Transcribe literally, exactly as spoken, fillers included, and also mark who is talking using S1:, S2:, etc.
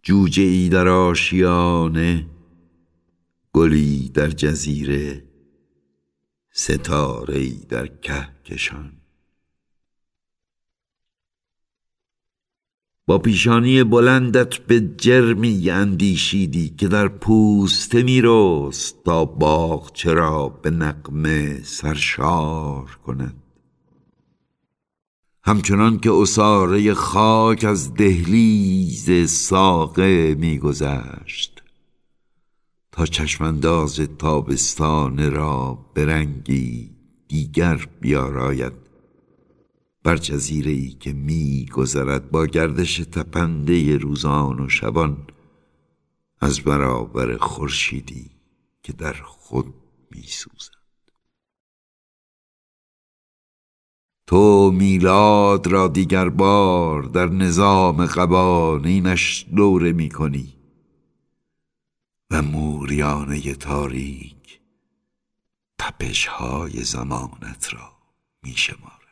S1: جوجه ای در آشیانه، گلی در جزیره، ستاره ای در کهکشان. با پیشانی بلندت به جرمی اندیشیدی که در پوسته می رست تا باغچه را به نغمه سرشار کند. همچنان که عصاره خاک از دهلیز ساقه می گذشت تا چشمانداز تابستان را به رنگی دیگر بیاراید بر جزیره‌ای که می گذرد با گردش تپنده روزان و شبان از برابر خورشیدی که در خود می سوزد. تو میلاد را دیگر بار در نظام قوانینش دوره می کنی و موریانه تاریک تپش های زمانت را می شمارد.